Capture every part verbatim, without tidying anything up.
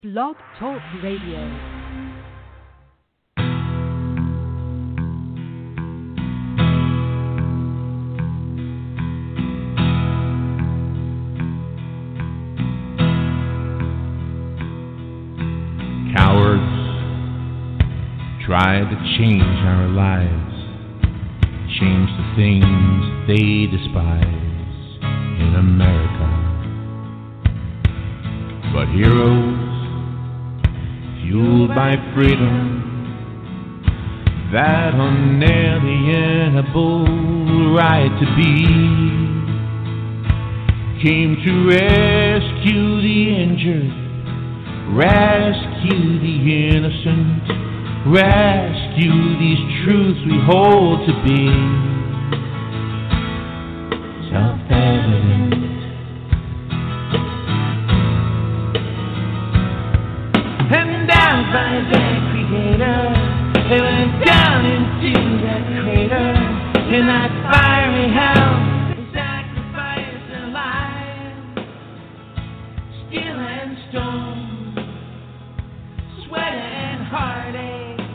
Blog Talk Radio. Try to change our lives, change the things they despise in America. But heroes, fueled by freedom, that unalienable right to be, came to rescue the injured, rescue the innocent, rescue these truths we hold to be self-evident. And down by their creator, they went down into that crater, in that fiery hell, they sacrificed their lives, steel and stone, sweat and heartache.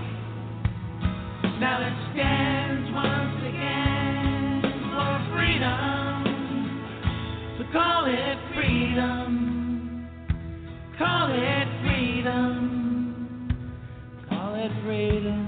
Now it stands once again for freedom. So call it freedom. Call it freedom. Call it freedom.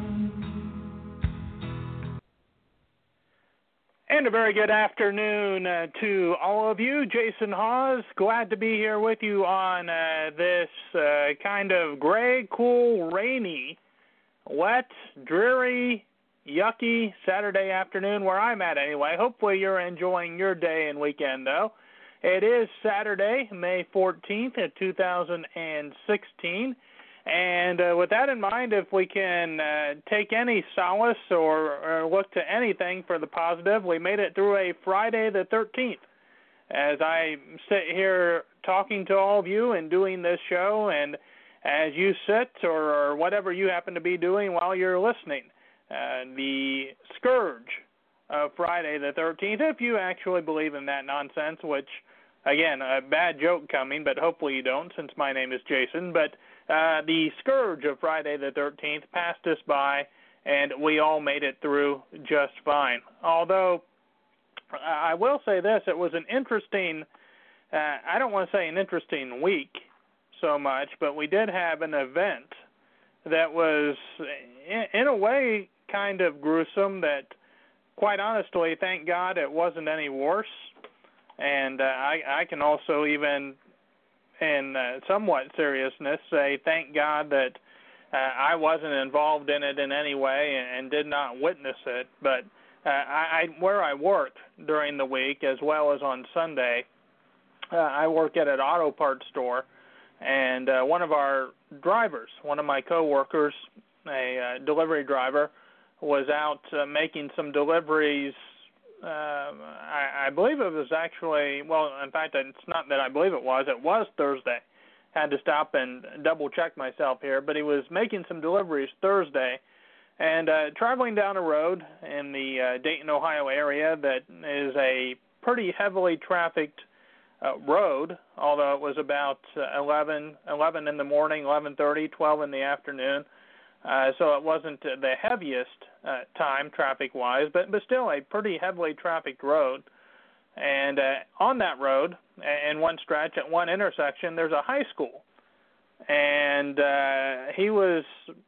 And a very good afternoon uh, to all of you. Jason Hawes, glad to be here with you on uh, this uh, kind of gray, cool, rainy, wet, dreary, yucky Saturday afternoon where I'm at anyway. Hopefully you're enjoying your day and weekend, though. It is Saturday, May fourteenth, two thousand sixteen. And uh, with that in mind, if we can uh, take any solace or, or look to anything for the positive, we made it through a Friday the thirteenth. As I sit here talking to all of you and doing this show, and as you sit or, or whatever you happen to be doing while you're listening, uh, the scourge of Friday the thirteenth, if you actually believe in that nonsense, which, again, a bad joke coming, but hopefully you don't since my name is Jason, but uh, the scourge of Friday the thirteenth passed us by, and we all made it through just fine. Although, I will say this, it was an interesting, uh, I don't want to say an interesting week so much, but we did have an event that was, in, in a way, kind of gruesome that, quite honestly, thank God it wasn't any worse. And uh, I, I can also even, in uh, somewhat seriousness, say thank God that uh, I wasn't involved in it in any way and, and did not witness it. But uh, I, I, where I worked during the week, as well as on Sunday, uh, I work at an auto parts store, and uh, one of our drivers, one of my coworkers, a uh, delivery driver, was out uh, making some deliveries. Uh, I, I believe it was actually, well, in fact, it's not that I believe it was. It was Thursday. Had to stop and double check myself here, but he was making some deliveries Thursday, and uh, traveling down a road in the uh, Dayton, Ohio area that is a pretty heavily trafficked uh, road, although it was about uh, eleven, eleven in the morning, eleven thirty, twelve in the afternoon. Uh, so it wasn't uh, the heaviest uh, time traffic-wise, but, but still a pretty heavily trafficked road. And uh, on that road, in one stretch, at one intersection, there's a high school. And uh, he was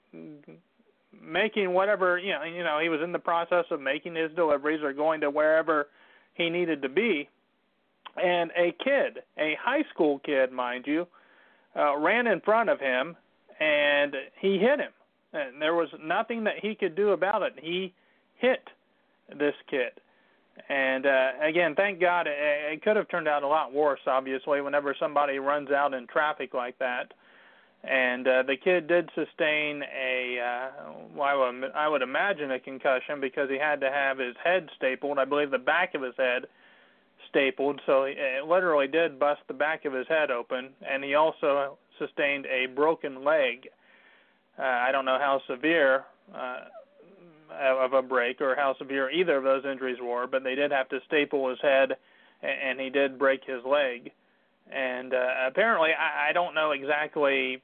making whatever, you know, you know, he was in the process of making his deliveries or going to wherever he needed to be. And a kid, a high school kid, mind you, uh, ran in front of him, and he hit him. And there was nothing that he could do about it. He hit this kid. And, uh, again, thank God, it, it could have turned out a lot worse, obviously, whenever somebody runs out in traffic like that. And uh, the kid did sustain a, uh, well, I would, I would imagine a concussion because he had to have his head stapled, I believe the back of his head stapled, so it literally did bust the back of his head open. And he also sustained a broken leg. Uh, I don't know how severe uh, of a break or how severe either of those injuries were, but they did have to staple his head, and he did break his leg. And uh, apparently, I, I don't know exactly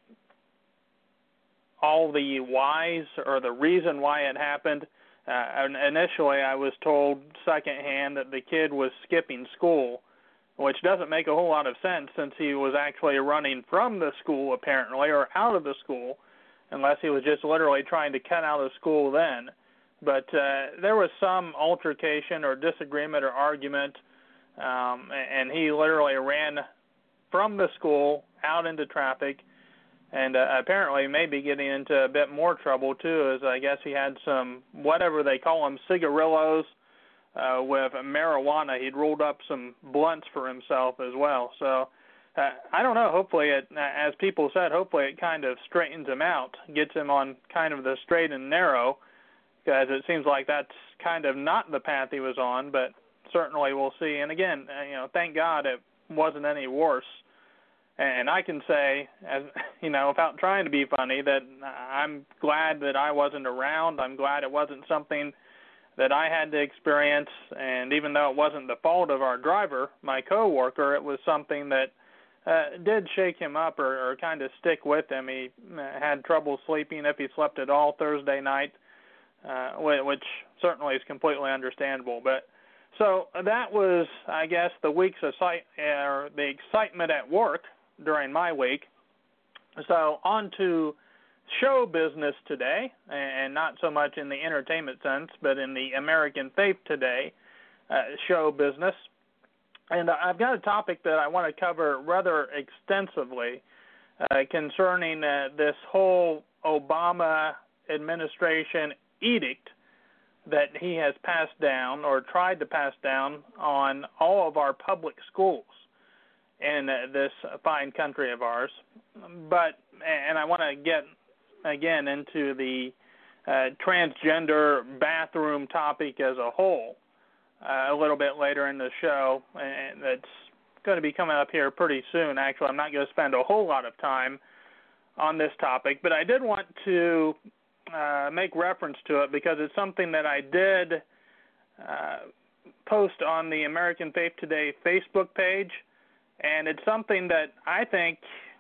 all the whys or the reason why it happened. Uh, initially, I was told secondhand that the kid was skipping school, which doesn't make a whole lot of sense since he was actually running from the school, apparently, or out of the school, unless he was just literally trying to cut out of school then. But uh, there was some altercation or disagreement or argument, um, and he literally ran from the school out into traffic, and uh, apparently maybe getting into a bit more trouble too, as I guess he had some, whatever they call them, cigarillos uh, with marijuana. He'd rolled up some blunts for himself as well. So uh, I don't know, hopefully it, as people said, hopefully it kind of straightens him out, gets him on kind of the straight and narrow, because it seems like that's kind of not the path he was on, but certainly we'll see. And again, you know, thank God it wasn't any worse. And I can say, as you know, without trying to be funny, that I'm glad that I wasn't around. I'm glad it wasn't something that I had to experience. And even though it wasn't the fault of our driver, my coworker, it was something that uh, did shake him up or, or kind of stick with him. He had trouble sleeping if he slept at all Thursday night, uh, which certainly is completely understandable. But so that was, I guess, the week's excite- or the excitement at work during my week. So on to show business today, and not so much in the entertainment sense, but in the American Faith Today uh, show business. And I've got a topic that I want to cover rather extensively uh, concerning uh, this whole Obama administration edict that he has passed down or tried to pass down on all of our public schools in uh, this fine country of ours. But, and I want to get, again, into the uh, transgender bathroom topic as a whole uh, a little bit later in the show, and that's going to be coming up here pretty soon. Actually, I'm not going to spend a whole lot of time on this topic, but I did want to uh, make reference to it because it's something that I did uh, post on the American Faith Today Facebook page. And it's something that I think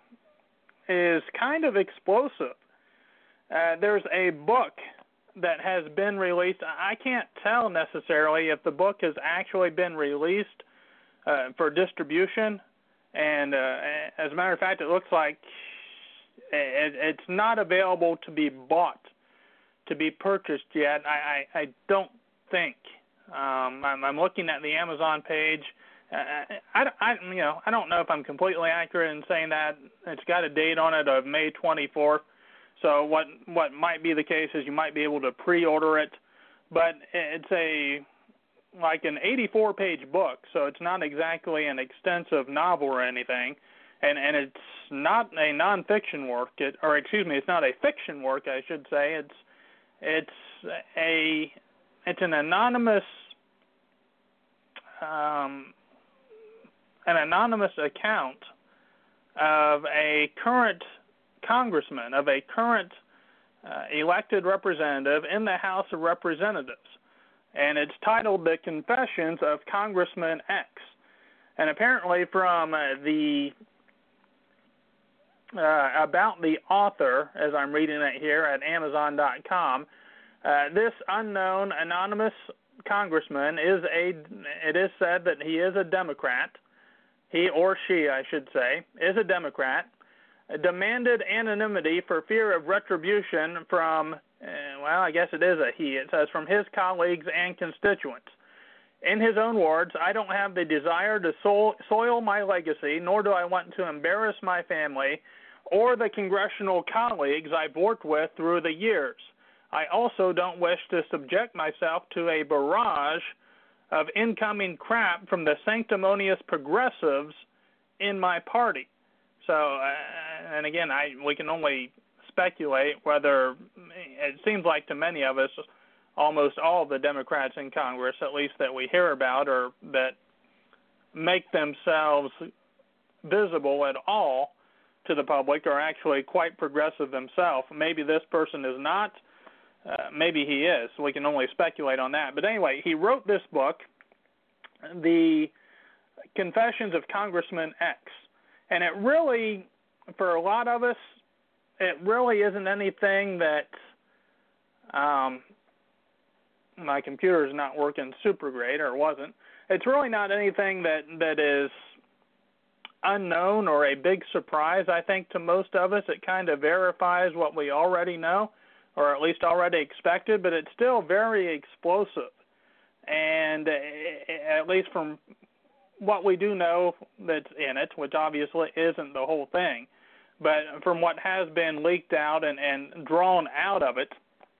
is kind of explosive. Uh, there's a book that has been released. I can't tell necessarily if the book has actually been released uh, for distribution. And uh, as a matter of fact, it looks like it, it's not available to be bought, to be purchased yet. I, I, I don't think. Um, I'm, I'm looking at the Amazon page. Uh, I, I, you know, I don't know if I'm completely accurate in saying that. It's got a date on it of May twenty-fourth. So what what might be the case is you might be able to pre-order it, but it's a like an eighty-four page book, so it's not exactly an extensive novel or anything, and and it's not a nonfiction work, it, or excuse me, it's not a fiction work, I should say. It's it's a it's an anonymous. Um, an anonymous account of a current congressman, of a current uh, elected representative in the House of Representatives. And it's titled The Confessions of Congressman X. And apparently from uh, the, uh, about the author, as I'm reading it here at Amazon dot com, uh, this unknown anonymous congressman is a, it is said that he is a Democrat. He or she, I should say, is a Democrat, demanded anonymity for fear of retribution from, uh, well, I guess it is a he. It says from his colleagues and constituents. In his own words, I don't have the desire to soil, soil my legacy, nor do I want to embarrass my family or the congressional colleagues I've worked with through the years. I also don't wish to subject myself to a barrage of incoming crap from the sanctimonious progressives in my party. So, uh, and again, I we can only speculate whether, it seems like to many of us, almost all of the Democrats in Congress, at least that we hear about or that make themselves visible at all to the public, are actually quite progressive themselves. Maybe this person is not. Uh, maybe he is. We can only speculate on that. But anyway, he wrote this book, The Confessions of Congressman X. And it really, for a lot of us, it really isn't anything that um, my computer's not working super great, or wasn't. It's really not anything that, that is unknown or a big surprise, I think, to most of us. It kind of verifies what we already know, or at least already expected, but it's still very explosive. And at least from what we do know that's in it, which obviously isn't the whole thing, but from what has been leaked out and, and drawn out of it,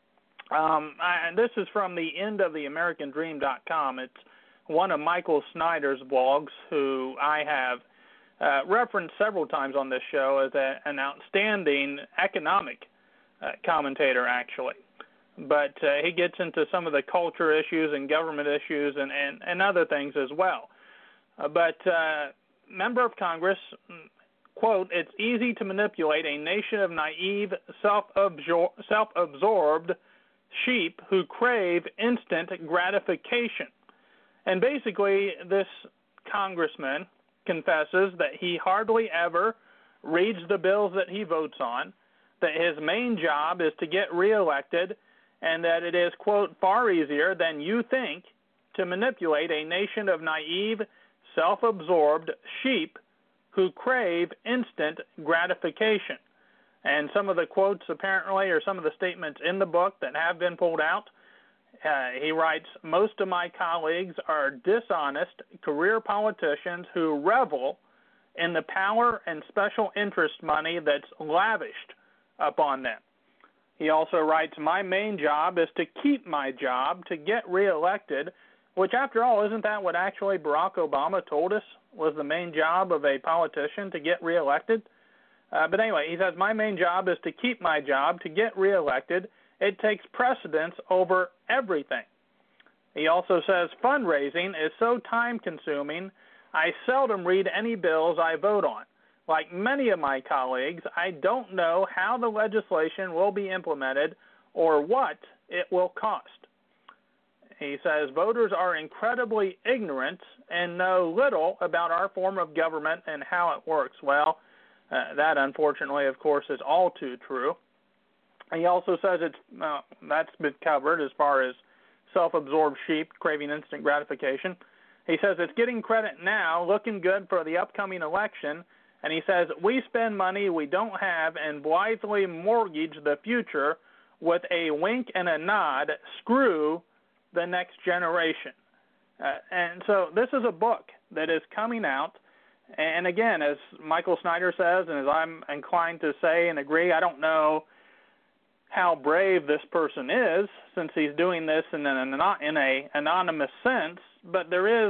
um, I, and this is from the end of the American Dream dot com. It's one of Michael Snyder's blogs, who I have uh, referenced several times on this show as a, an outstanding economic uh, commentator, actually. But uh, he gets into some of the culture issues and government issues and, and, and other things as well. Uh, but uh, member of Congress, quote, "It's easy to manipulate a nation of naive, self-absor- self-absorbed sheep who crave instant gratification." And basically, this congressman confesses that he hardly ever reads the bills that he votes on, that his main job is to get reelected, and that it is, quote, "far easier than you think to manipulate a nation of naive, self-absorbed sheep who crave instant gratification." And some of the quotes, apparently, or some of the statements in the book that have been pulled out, uh, he writes, "Most of my colleagues are dishonest career politicians who revel in the power and special interest money that's lavished upon them." He also writes, "My main job is to keep my job, to get reelected," which, after all, isn't that what actually Barack Obama told us was the main job of a politician, to get reelected? Uh, but anyway, he says, "My main job is to keep my job, to get reelected. It takes precedence over everything." He also says, "Fundraising is so time-consuming, I seldom read any bills I vote on. Like many of my colleagues, I don't know how the legislation will be implemented or what it will cost." He says, "Voters are incredibly ignorant and know little about our form of government and how it works." Well, uh, that, unfortunately, of course, is all too true. He also says it's uh, that's been covered as far as self-absorbed sheep craving instant gratification. He says it's getting credit now, looking good for the upcoming election. And he says, "We spend money we don't have and blithely mortgage the future with a wink and a nod, screw the next generation." Uh, and so this is a book that is coming out. And again, as Michael Snyder says, and as I'm inclined to say and agree, I don't know how brave this person is, since he's doing this in an in a anonymous sense, but there is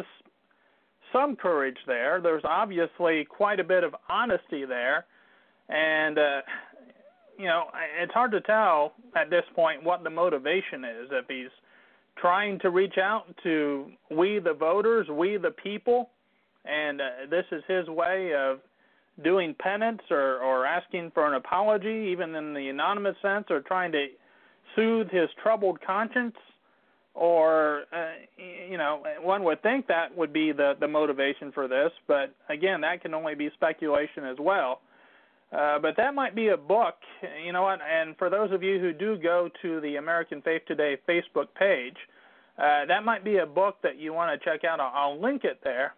some courage there. There's obviously quite a bit of honesty there, and uh, you know, it's hard to tell at this point what the motivation is. If he's trying to reach out to we the voters, we the people, and uh, this is his way of doing penance or, or asking for an apology, even in the anonymous sense, or trying to soothe his troubled conscience, or, uh, you know, one would think that would be the, the motivation for this, but again, that can only be speculation as well. Uh, but that might be a book, you know what, and for those of you who do go to the American Faith Today Facebook page, uh, that might be a book that you want to check out. I'll, I'll link it there.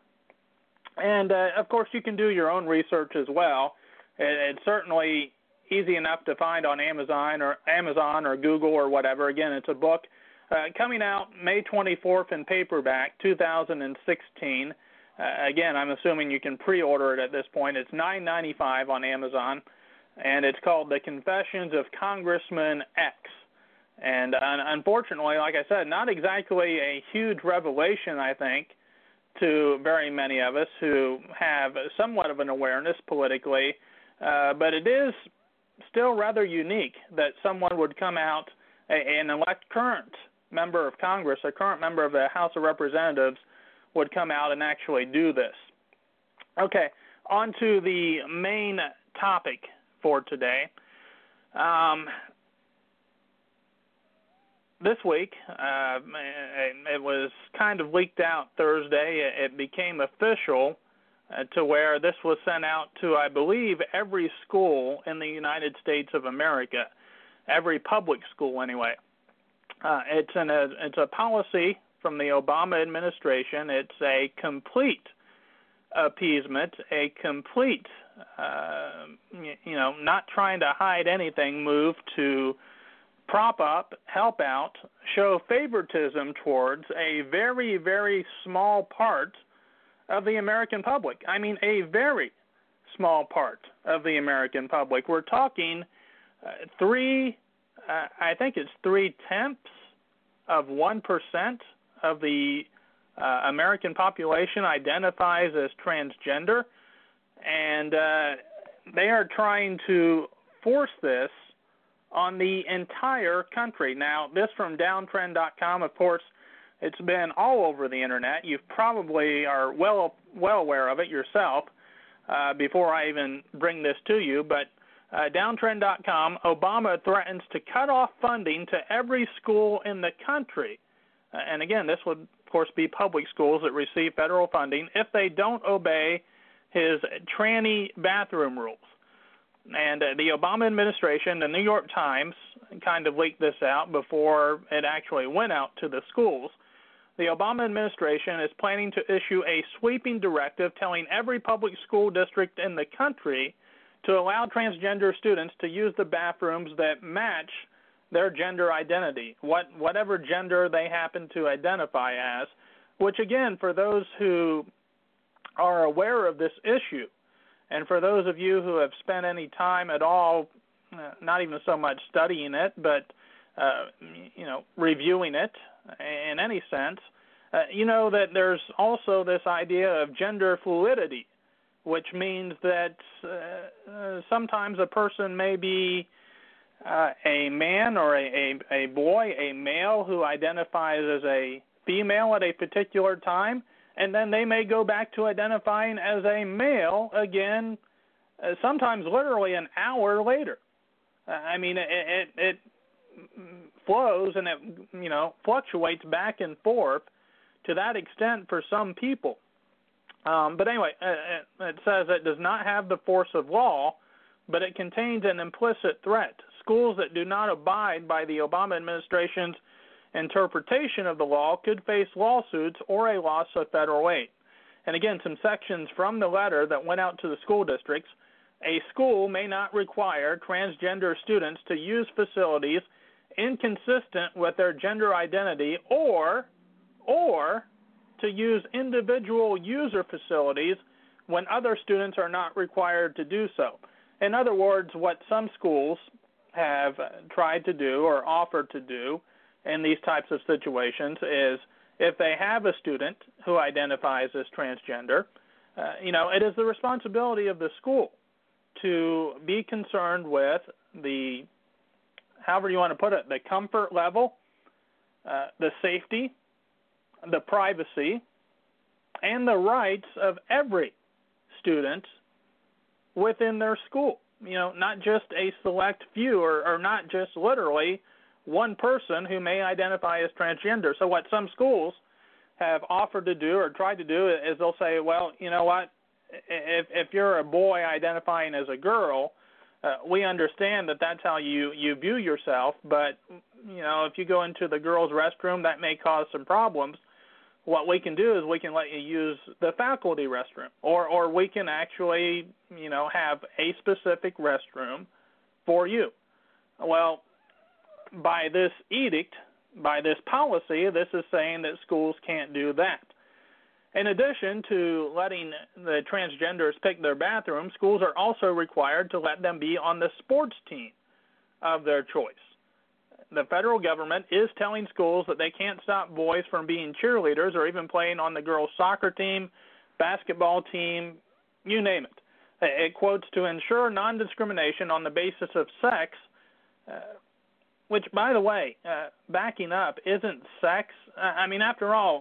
And, uh, of course, you can do your own research as well. It, it's certainly easy enough to find on Amazon or Amazon or Google or whatever. Again, it's a book uh, coming out May twenty-fourth in paperback, two thousand sixteen. Uh, again, I'm assuming you can pre-order it at this point. It's nine ninety-five on Amazon, and it's called The Confessions of Congressman X. And uh, unfortunately, like I said, not exactly a huge revelation, I think, to very many of us who have somewhat of an awareness politically, uh, but it is still rather unique that someone would come out, an elect current member of Congress, a current member of the House of Representatives, would come out and actually do this. Okay, on to the main topic for today. Um, this week, uh, it was kind of leaked out Thursday. It became official uh, to where this was sent out to, I believe, every school in the United States of America, every public school anyway. Uh, it's an a, it's a policy from the Obama administration. It's a complete appeasement, a complete, uh, you know, not trying to hide anything move to prop up, help out, show favoritism towards a very, very small part of the American public. I mean, a very small part of the American public. We're talking uh, three, uh, I think it's three-tenths of one percent of the uh, American population identifies as transgender, and uh, they are trying to force this on the entire country. Now, this from downtrend dot com, of course, it's been all over the internet. You probably are well well aware of it yourself uh, before I even bring this to you. But uh, downtrend dot com, Obama threatens to cut off funding to every school in the country. Uh, and again, this would, of course, be public schools that receive federal funding if they don't obey his tranny bathroom rules. And uh, the Obama administration, the New York Times, kind of leaked this out before it actually went out to the schools. The Obama administration is planning to issue a sweeping directive telling every public school district in the country to allow transgender students to use the bathrooms that match their gender identity, what, whatever gender they happen to identify as, which, again, for those who are aware of this issue, and for those of you who have spent any time at all, uh, not even so much studying it, but uh, you know, reviewing it in any sense, uh, you know that there's also this idea of gender fluidity, which means that uh, uh, sometimes a person may be uh, a man or a, a, a boy, a male who identifies as a female at a particular time, and then they may go back to identifying as a male again, uh, sometimes literally an hour later. Uh, I mean, it, it, it flows and it, you know, fluctuates back and forth to that extent for some people. Um, but anyway, it, it says it does not have the force of law, but it contains an implicit threat. Schools that do not abide by the Obama administration's interpretation of the law could face lawsuits or a loss of federal aid. And again, some sections from the letter that went out to the school districts. A school may not require transgender students to use facilities inconsistent with their gender identity or or to use individual user facilities when other students are not required to do so. In other words, what some schools have tried to do or offered to do in these types of situations is if they have a student who identifies as transgender, uh, you know, it is the responsibility of the school to be concerned with the, however you want to put it, the comfort level, uh, the safety, the privacy, and the rights of every student within their school. You know, not just a select few or, or not just literally one person who may identify as transgender. So what some schools have offered to do or tried to do is they'll say, well, you know what, if if you're a boy identifying as a girl, uh, we understand that that's how you, you view yourself, but, you know, if you go into the girls' restroom, that may cause some problems. What we can do is we can let you use the faculty restroom, or, or we can actually, you know, have a specific restroom for you. Well, by this edict, by this policy, this is saying that schools can't do that. In addition to letting the transgenders pick their bathroom, schools are also required to let them be on the sports team of their choice. The federal government is telling schools that they can't stop boys from being cheerleaders or even playing on the girls' soccer team, basketball team, you name it. It quotes, to ensure non-discrimination on the basis of sex, uh, which, by the way, uh, backing up, isn't sex. I mean, after all,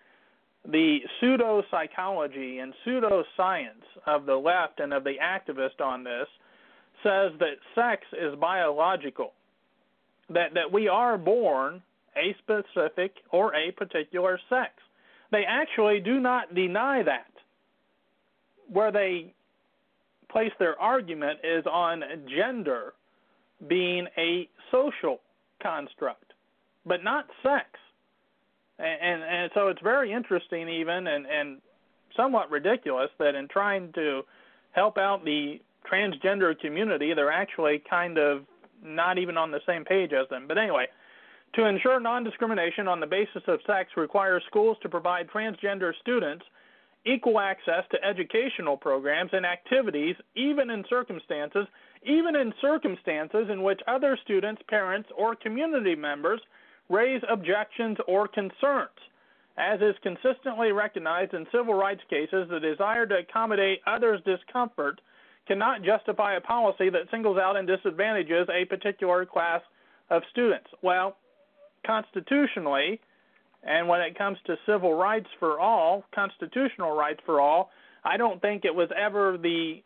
the pseudo-psychology and pseudo-science of the left and of the activist on this says that sex is biological, that, that we are born a specific or a particular sex. They actually do not deny that. where they place their argument is on gender being a social construct, but not sex. And, and, and so it's very interesting even and, and somewhat ridiculous that in trying to help out the transgender community, they're actually kind of not even on the same page as them. But anyway, to ensure non-discrimination on the basis of sex requires schools to provide transgender students equal access to educational programs and activities, even in circumstances, even in circumstances in which other students, parents, or community members raise objections or concerns. As is consistently recognized in civil rights cases, the desire to accommodate others' discomfort cannot justify a policy that singles out and disadvantages a particular class of students. Well, constitutionally, and when it comes to civil rights for all, constitutional rights for all, I don't think it was ever the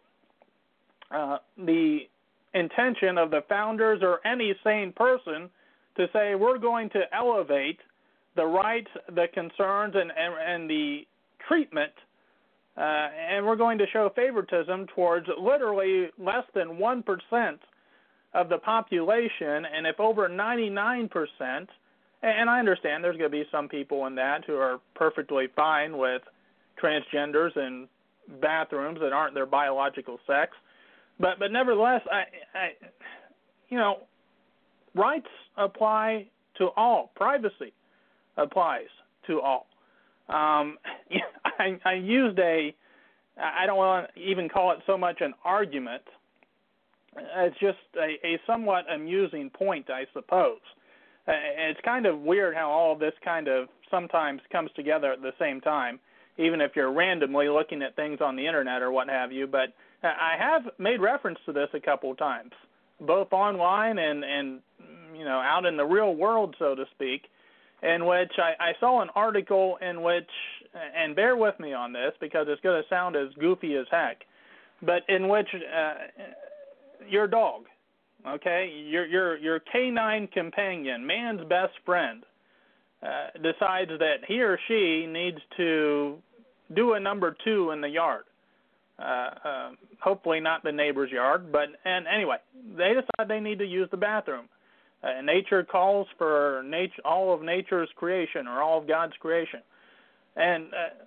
uh, the intention of the founders or any sane person to say we're going to elevate the rights, the concerns, and, and, and the treatment, uh, and we're going to show favoritism towards literally less than one percent of the population, and if over ninety-nine percent, and I understand there's going to be some people in that who are perfectly fine with transgenders in bathrooms that aren't their biological sex, but but nevertheless, I, I you know, rights apply to all. Privacy applies to all. Um, I, I used a, I don't want to even call it so much an argument. It's just a, a somewhat amusing point, I suppose. It's kind of weird how all of this kind of sometimes comes together at the same time, even if you're randomly looking at things on the internet or what have you. But I have made reference to this a couple of times, both online and, and you know, out in the real world, so to speak, in which I, I saw an article in which, and bear with me on this because it's going to sound as goofy as heck, but in which uh, your dog, okay, your your your canine companion, man's best friend, uh, decides that he or she needs to do a number two in the yard. Uh, uh, hopefully not the neighbor's yard, but and anyway, they decide they need to use the bathroom. Uh, nature calls for nature, all of nature's creation or all of God's creation. And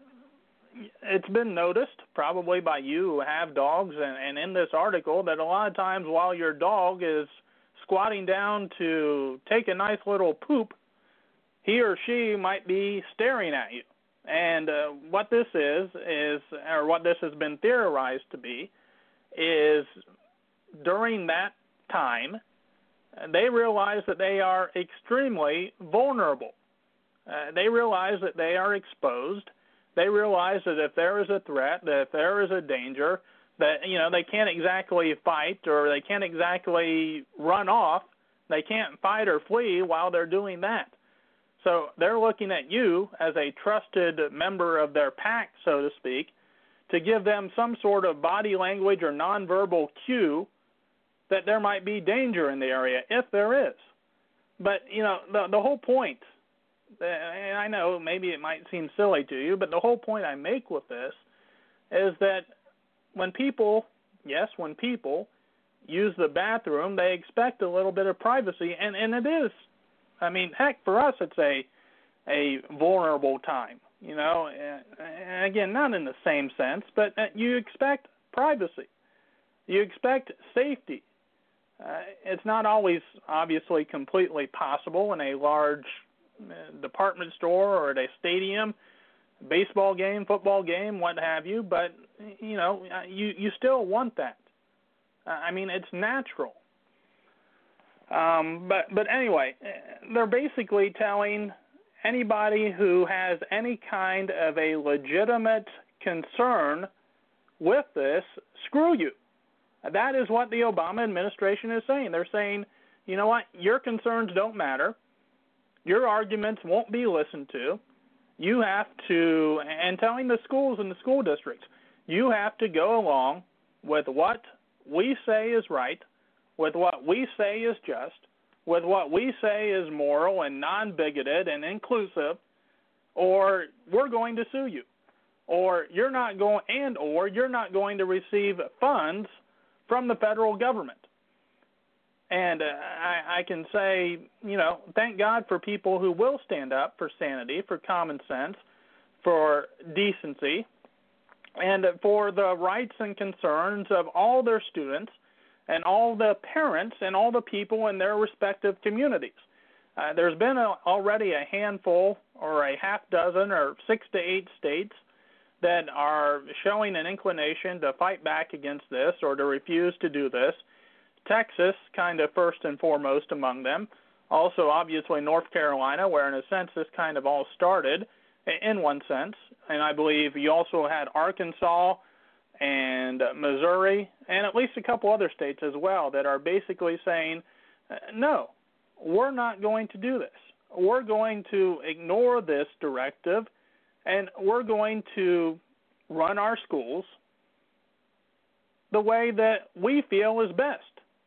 uh, it's been noticed, probably by you who have dogs, and, and in this article, that a lot of times while your dog is squatting down to take a nice little poop, he or she might be staring at you. And uh, what this is, is, or what this has been theorized to be, is during that time, they realize that they are extremely vulnerable. Uh, they realize that they are exposed. They realize that if there is a threat, that if there is a danger, that, you know, they can't exactly fight or they can't exactly run off. They can't fight or flee while they're doing that. So they're looking at you as a trusted member of their pack, so to speak, to give them some sort of body language or nonverbal cue that there might be danger in the area, if there is. But, you know, the, the whole point, and I know maybe it might seem silly to you, but the whole point I make with this is that when people, yes, when people use the bathroom, they expect a little bit of privacy, and, and it is. I mean, heck, for us, it's a a vulnerable time, you know, and again, not in the same sense, but you expect privacy. You expect safety. Uh, it's not always obviously completely possible in a large uh, department store or at a stadium, baseball game, football game, what have you, but, you know, you, you still want that. Uh, I mean, it's natural. Um, but, but anyway, they're basically telling anybody who has any kind of a legitimate concern with this, screw you. That is what the Obama administration is saying. They're saying, you know what, your concerns don't matter. Your arguments won't be listened to. You have to, and telling the schools and the school districts, you have to go along with what we say is right, with what we say is just, with what we say is moral and non-bigoted and inclusive, or we're going to sue you. or you're not going and or you're not going to receive funds from the federal government. And uh, I, I can say, you know, thank God for people who will stand up for sanity, for common sense, for decency, and for the rights and concerns of all their students and all the parents and all the people in their respective communities. Uh, there's been a, already a handful or a half dozen or six to eight states that are showing an inclination to fight back against this or to refuse to do this. Texas, kind of first and foremost among them. Also, obviously, North Carolina, where in a sense this kind of all started, in one sense. And I believe you also had Arkansas and Missouri and at least a couple other states as well that are basically saying, no, we're not going to do this. We're going to ignore this directive, and we're going to run our schools the way that we feel is best.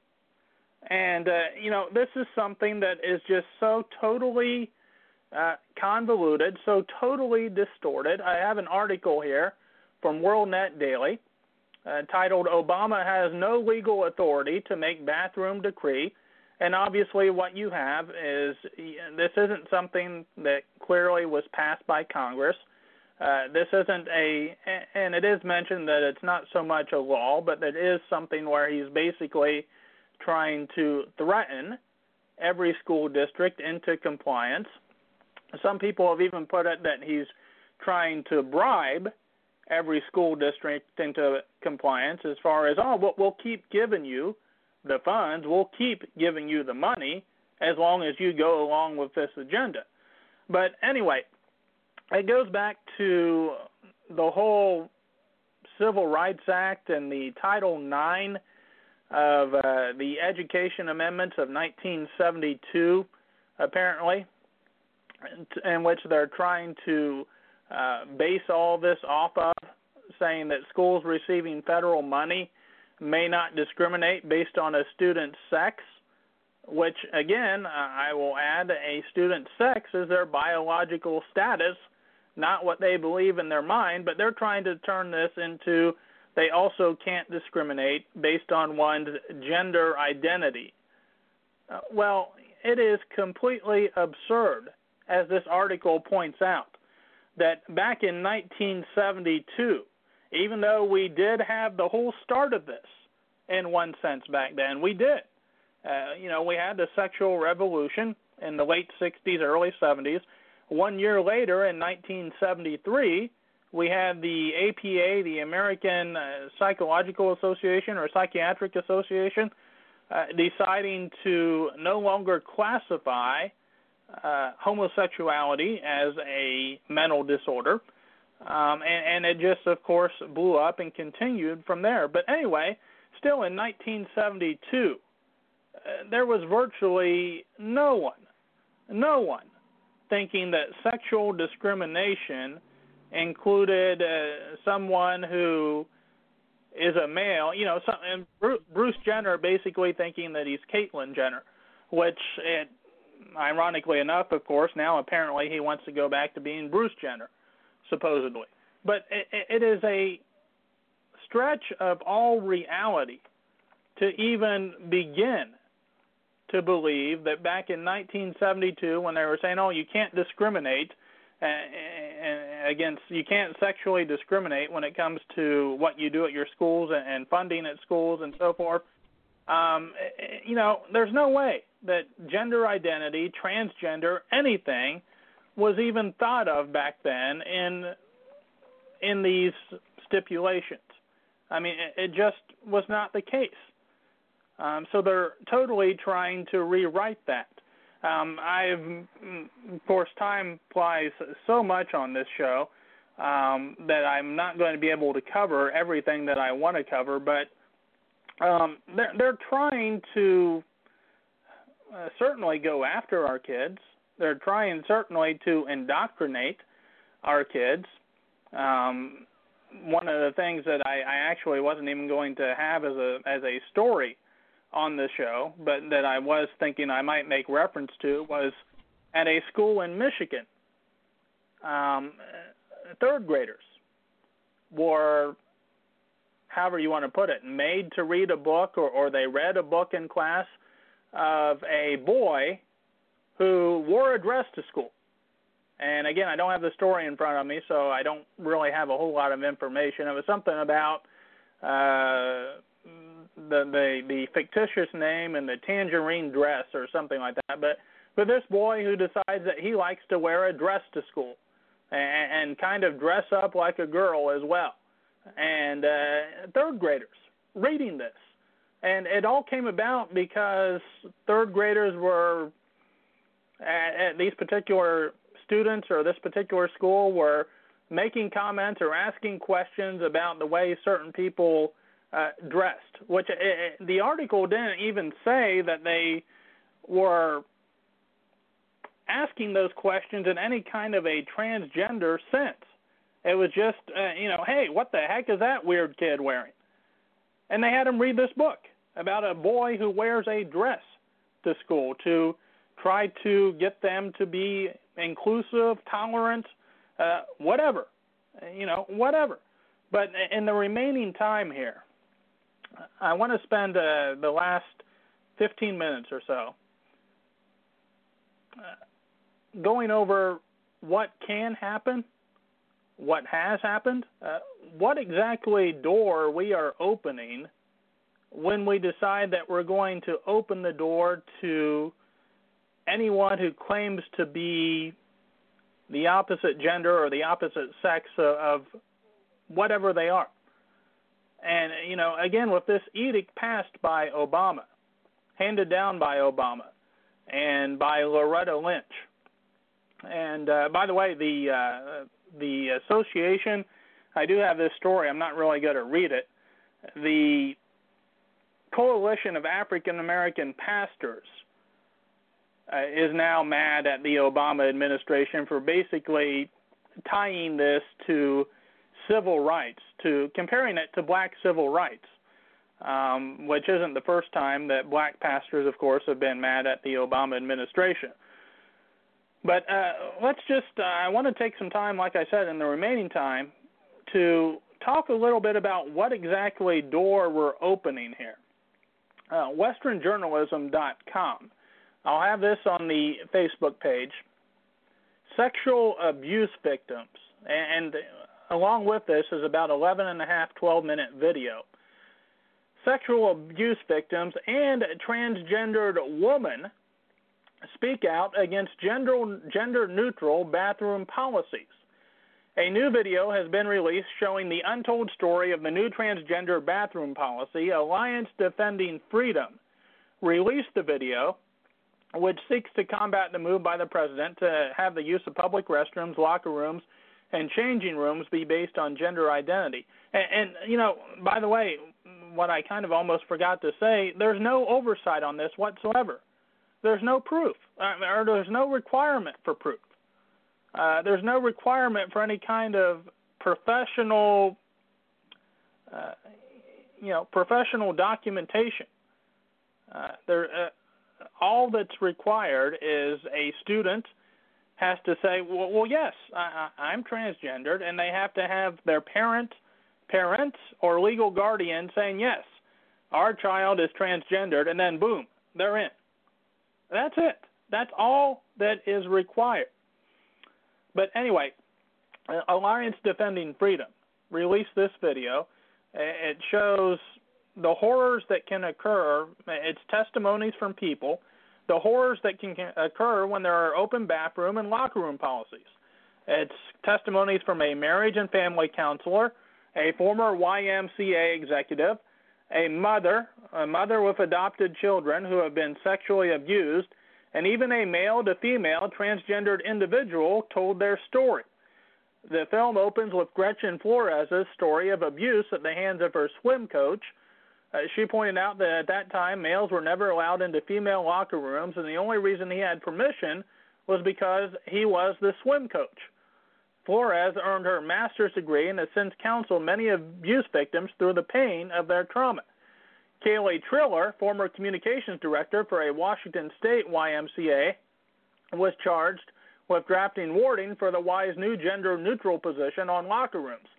And, uh, you know, this is something that is just so totally uh, convoluted, so totally distorted. I have an article here from WorldNet Daily uh, titled, Obama has no legal authority to make bathroom decree. And obviously what you have is this isn't something that clearly was passed by Congress. Uh, this isn't a, and it is mentioned that it's not so much a law, but it is something where he's basically trying to threaten every school district into compliance. Some people have even put it that he's trying to bribe every school district into compliance as far as, oh, well, we'll keep giving you the funds, we'll keep giving you the money as long as you go along with this agenda. But anyway, it goes back to the whole Civil Rights Act and the Title nine of uh, the Education Amendments of nineteen seventy-two, apparently, in which they're trying to uh, base all this off of, saying that schools receiving federal money may not discriminate based on a student's sex, which, again, I will add, a student's sex is their biological status, not what they believe in their mind, but they're trying to turn this into they also can't discriminate based on one's gender identity. Uh, well, it is completely absurd, as this article points out, that back in nineteen seventy-two, even though we did have the whole start of this in one sense back then, we did. Uh, you know, we had the sexual revolution in the late sixties, early seventies. One year later, in nineteen seventy-three, we had the A P A, the American uh, Psychological Association or Psychiatric Association, uh, deciding to no longer classify uh, homosexuality as a mental disorder. Um, and, and it just, of course, blew up and continued from there. But anyway, still in nineteen seventy-two, uh, there was virtually no one, no one thinking that sexual discrimination included uh, someone who is a male, you know, some, and Bruce Jenner basically thinking that he's Caitlyn Jenner, which, it, ironically enough, of course, now apparently he wants to go back to being Bruce Jenner, supposedly. But it, it is a stretch of all reality to even begin to believe that back in nineteen seventy-two, when they were saying, oh, you can't discriminate against, you can't sexually discriminate when it comes to what you do at your schools and funding at schools and so forth. Um, you know, there's no way that gender identity, transgender, anything was even thought of back then in in these stipulations. I mean, it, it just was not the case. Um, so they're totally trying to rewrite that. Um, I've, of course, time flies so much on this show um, that I'm not going to be able to cover everything that I want to cover, but um, they're, they're trying to uh, certainly go after our kids. They're trying certainly to indoctrinate our kids. Um, one of the things that I, I actually wasn't even going to have as a as a story on the show, but that I was thinking I might make reference to, was at a school in Michigan, um, third graders were, however you want to put it, made to read a book, or, or they read a book in class of a boy who wore a dress to school. And again, I don't have the story in front of me, so I don't really have a whole lot of information. It was something about uh, the, the the fictitious name and the tangerine dress or something like that. But but this boy who decides that he likes to wear a dress to school and, and kind of dress up like a girl as well. And uh, third graders reading this. And it all came about because third graders were at, at these particular students or this particular school were making comments or asking questions about the way certain people uh, dressed, which it, it, the article didn't even say that they were asking those questions in any kind of a transgender sense. It was just, uh, you know, hey, what the heck is that weird kid wearing? And they had him read this book about a boy who wears a dress to school to try to get them to be inclusive, tolerant, uh, whatever, you know, whatever. But in the remaining time here, I want to spend uh, the last fifteen minutes or so uh, going over what can happen, what has happened, uh, what exactly door we are opening when we decide that we're going to open the door to anyone who claims to be the opposite gender or the opposite sex of, of whatever they are. And, you know, again, with this edict passed by Obama, handed down by Obama, and by Loretta Lynch. And, uh, by the way, the uh, the association, I do have this story. I'm not really going to read it. The Coalition of African American Pastors Uh, is now mad at the Obama administration for basically tying this to civil rights, to comparing it to black civil rights, um, which isn't the first time that black pastors, of course, have been mad at the Obama administration. But uh, let's just, uh, I want to take some time, like I said, in the remaining time, to talk a little bit about what exactly door we're opening here. Uh, Western Journalism dot com. I'll have this on the Facebook page. Sexual abuse victims. And along with this is about eleven and a half, twelve minute video. Sexual abuse victims and transgendered woman speak out against gender, gender-neutral bathroom policies. A new video has been released showing the untold story of the new transgender bathroom policy. Alliance Defending Freedom released the video, which seeks to combat the move by the president to have the use of public restrooms, locker rooms, and changing rooms be based on gender identity. And, and, you know, by the way, what I kind of almost forgot to say, there's no oversight on this whatsoever. There's no proof, uh, or there's no requirement for proof. Uh, there's no requirement for any kind of professional, uh, you know, professional documentation. Uh, there. Uh, All that's required is a student has to say, well, well yes, I, I, I'm transgendered, and they have to have their parent, parents or legal guardian saying, yes, our child is transgendered, and then boom, they're in. That's it. That's all that is required. But anyway, Alliance Defending Freedom released this video. It shows the horrors that can occur. It's testimonies from people, the horrors that can occur when there are open bathroom and locker room policies. It's testimonies from a marriage and family counselor, a former Y M C A executive, a mother, a mother with adopted children who have been sexually abused, and even a male to female transgendered individual told their story. The film opens with Gretchen Flores' story of abuse at the hands of her swim coach. Uh, she pointed out that at that time, males were never allowed into female locker rooms, and the only reason he had permission was because he was the swim coach. Flores earned her master's degree and has since counseled many abuse victims through the pain of their trauma. Kaylee Triller, former communications director for a Washington State Y M C A, was charged with drafting wording for the Y's new gender-neutral position on locker rooms.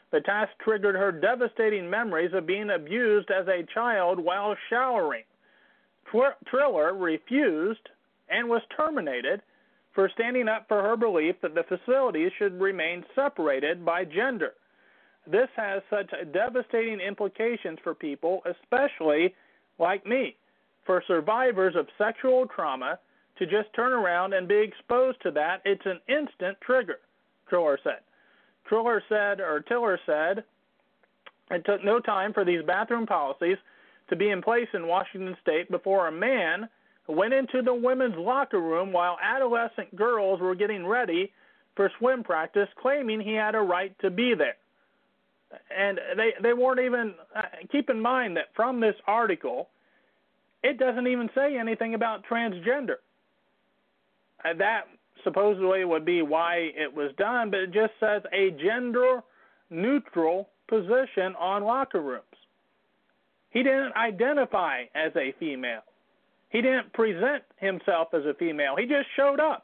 The task triggered her devastating memories of being abused as a child while showering. Triller refused and was terminated for standing up for her belief that the facilities should remain separated by gender. This has such devastating implications for people, especially like me, for survivors of sexual trauma to just turn around and be exposed to that. It's an instant trigger, Triller said. Triller said, or Tiller said, it took no time for these bathroom policies to be in place in Washington State before a man went into the women's locker room while adolescent girls were getting ready for swim practice, claiming he had a right to be there. And they, they weren't even, uh, keep in mind that from this article, it doesn't even say anything about transgender. Uh, that supposedly would be why it was done, but it just says a gender-neutral position on locker rooms. He didn't identify as a female. He didn't present himself as a female. He just showed up.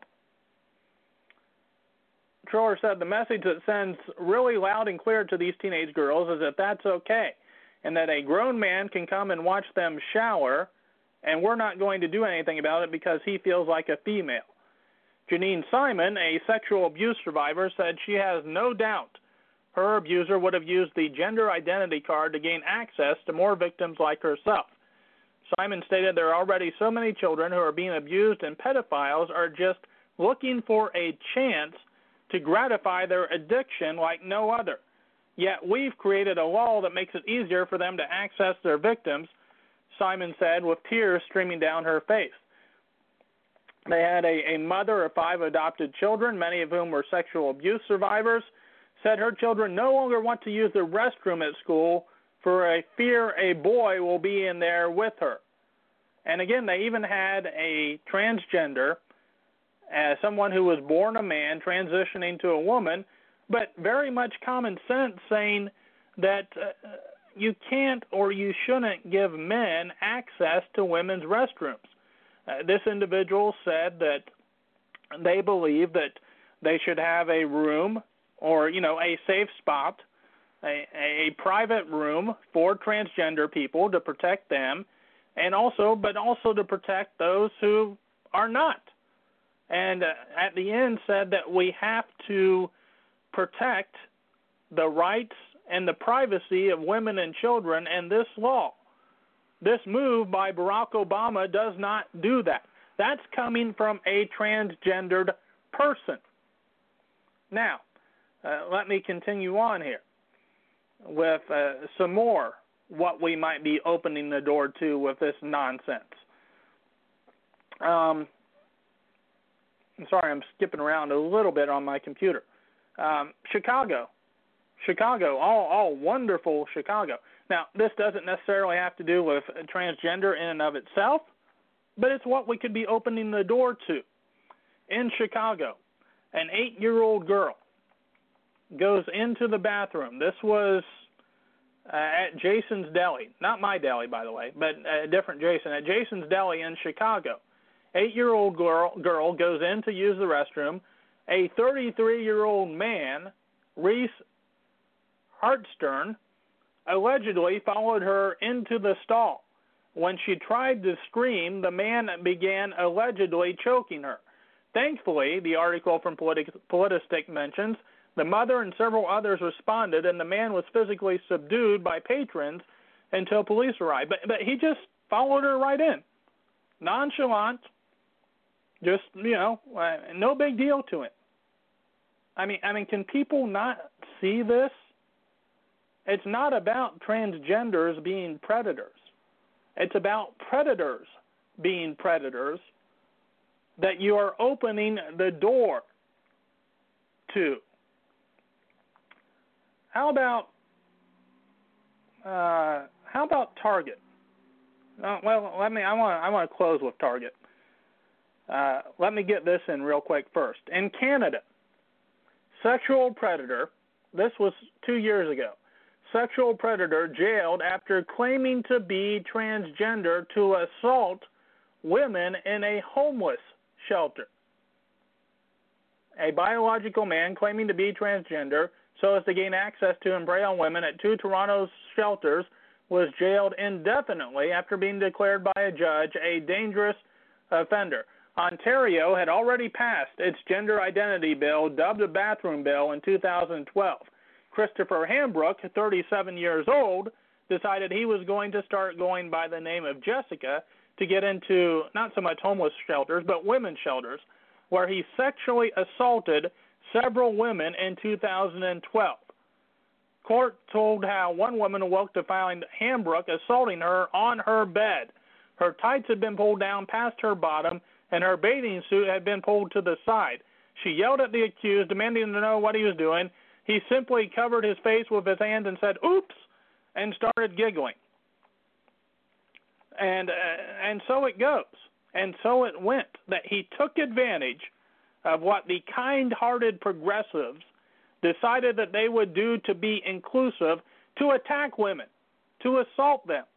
Triller said the message that sends really loud and clear to these teenage girls is that that's okay, and that a grown man can come and watch them shower, and we're not going to do anything about it because he feels like a female. Janine Simon, a sexual abuse survivor, said she has no doubt her abuser would have used the gender identity card to gain access to more victims like herself. Simon stated there are already so many children who are being abused, and pedophiles are just looking for a chance to gratify their addiction like no other. Yet we've created a law that makes it easier for them to access their victims, Simon said, with tears streaming down her face. They had a, a mother of five adopted children, many of whom were sexual abuse survivors, said her children no longer want to use the restroom at school for a fear a boy will be in there with her. And again, they even had a transgender, as someone who was born a man transitioning to a woman, but very much common sense saying that uh, you can't or you shouldn't give men access to women's restrooms. Uh, this individual said that they believe that they should have a room or, you know, a safe spot, a, a private room for transgender people to protect them, and also, but also to protect those who are not. And uh, at the end said that we have to protect the rights and the privacy of women and children, and this law, this move by Barack Obama does not do that. That's coming from a transgendered person. Now, uh, let me continue on here with uh, some more what we might be opening the door to with this nonsense. Um, I'm sorry, I'm skipping around a little bit on my computer. Um, Chicago. Chicago, all, all wonderful Chicago. Now, this doesn't necessarily have to do with transgender in and of itself, but it's what we could be opening the door to. In Chicago, an eight-year-old girl goes into the bathroom. This was uh, at Jason's Deli. Not my deli, by the way, but a different Jason. At Jason's Deli in Chicago. Eight-year-old girl, girl goes in to use the restroom. A thirty-three-year-old man, Reese Hartstern, allegedly followed her into the stall. When she tried to scream, the man began allegedly choking her. Thankfully, the article from Politi- Politistic mentions, the mother and several others responded, and the man was physically subdued by patrons until police arrived. But, but he just followed her right in. Nonchalant. Just, you know, uh, no big deal to him. I mean, I mean, can people not see this? It's not about transgenders being predators. It's about predators being predators that you are opening the door to. How about uh, how about Target? Uh, well, let me. I want. I want to close with Target. Uh, let me get this in real quick first. In Canada, sexual predator. This was two years ago. Sexual predator jailed after claiming to be transgender to assault women in a homeless shelter. A biological man claiming to be transgender so as to gain access to and prey on women at two Toronto shelters, was jailed indefinitely after being declared by a judge a dangerous offender. Ontario had already passed its gender identity bill, dubbed a bathroom bill, in two thousand twelve. Christopher Hambrook, thirty-seven years old, decided he was going to start going by the name of Jessica to get into not so much homeless shelters, but women's shelters, where he sexually assaulted several women in two thousand twelve. Court told how one woman awoke to find Hambrook assaulting her on her bed. Her tights had been pulled down past her bottom, and her bathing suit had been pulled to the side. She yelled at the accused, demanding to know what he was doing. He simply covered his face with his hand and said, "Oops," and started giggling. And, uh, and so it goes. And so it went, that he took advantage of what the kind-hearted progressives decided that they would do to be inclusive, to attack women, to assault them.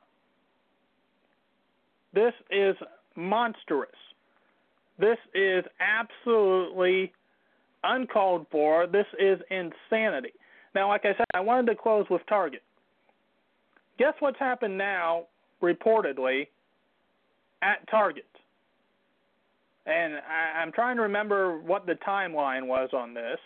This is monstrous. This is absolutely uncalled for. This is insanity. Now, like I said, I wanted to close with Target. Guess what's happened now, reportedly, at Target? And I, I'm trying to remember what the timeline was on this.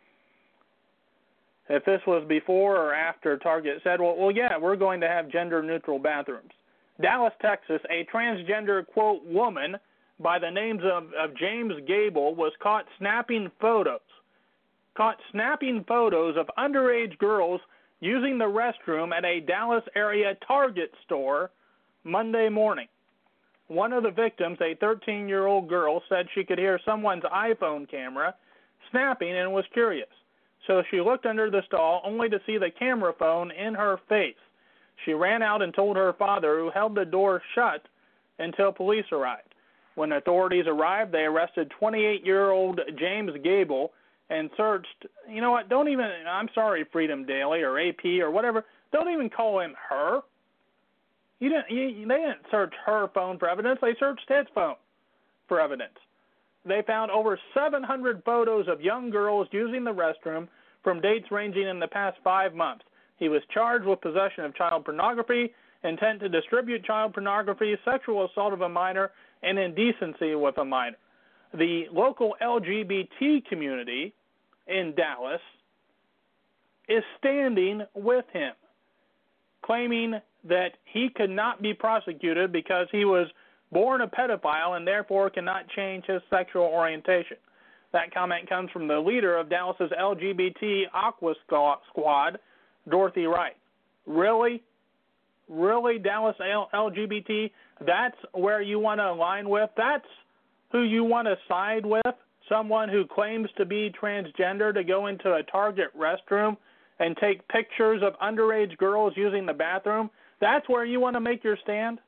If this was before or after Target said, well, well, yeah, we're going to have gender-neutral bathrooms. Dallas, Texas, a transgender, quote, woman by the names of, of James Gable was caught snapping photos, caught snapping photos of underage girls using the restroom at a Dallas area Target store Monday morning. One of the victims, a thirteen-year-old girl, said she could hear someone's iPhone camera snapping and was curious. So she looked under the stall only to see the camera phone in her face. She ran out and told her father, who held the door shut until police arrived. When authorities arrived, they arrested twenty-eight-year-old James Gable and searched, you know what, don't even, I'm sorry, Freedom Daily or A P or whatever, don't even call him her. You didn't, you, they didn't search her phone for evidence. They searched his phone for evidence. They found over seven hundred photos of young girls using the restroom from dates ranging in the past five months. He was charged with possession of child pornography, intent to distribute child pornography, sexual assault of a minor, and indecency with a minor. The local L G B T community in Dallas is standing with him, claiming that he could not be prosecuted because he was born a pedophile and therefore cannot change his sexual orientation. That comment comes from the leader of Dallas's L G B T Aqua Squad, Dorothy Wright. Really? Really, Dallas L G B T? That's where you want to align with? That's who you want to side with? Someone who claims to be transgender to go into a Target restroom and take pictures of underage girls using the bathroom? That's where you want to make your stand?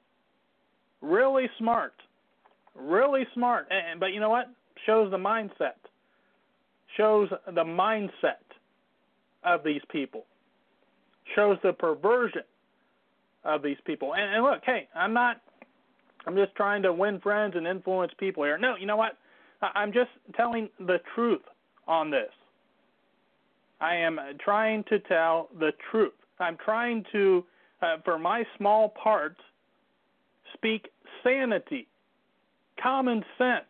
Really smart. Really smart. And, but you know what? Shows the mindset. Shows the mindset of these people. Shows the perversion of these people. And, and look, hey, I'm not, I'm just trying to win friends and influence people here. No, you know what? I'm just telling the truth on this. I am trying to tell the truth. I'm trying to, uh, for my small part, speak sanity, common sense,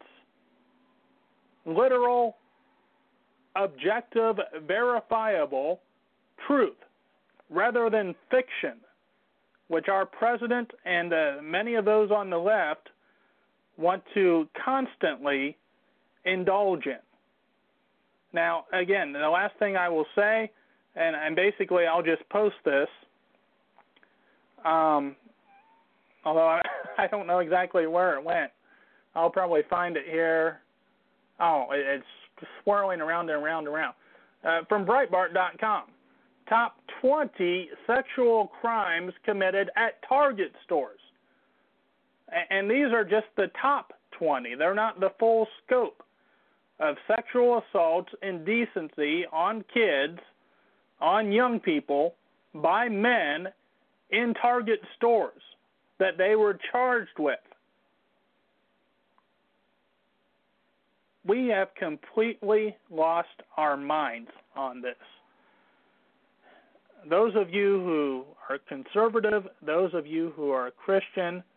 literal, objective, verifiable truth, rather than fiction, which our president and uh, many of those on the left want to constantly indulge in. Now, again, the last thing I will say, and, and basically I'll just post this, um, although I, I don't know exactly where it went. I'll probably find it here. Oh, it, it's swirling around and around and around. Uh, from Breitbart dot com. Top twenty sexual crimes committed at Target stores. And these are just the top twenty. They're not the full scope of sexual assault, indecency on kids, on young people, by men in Target stores that they were charged with. We have completely lost our minds on this. those of you who are conservative, those of you who are Christian,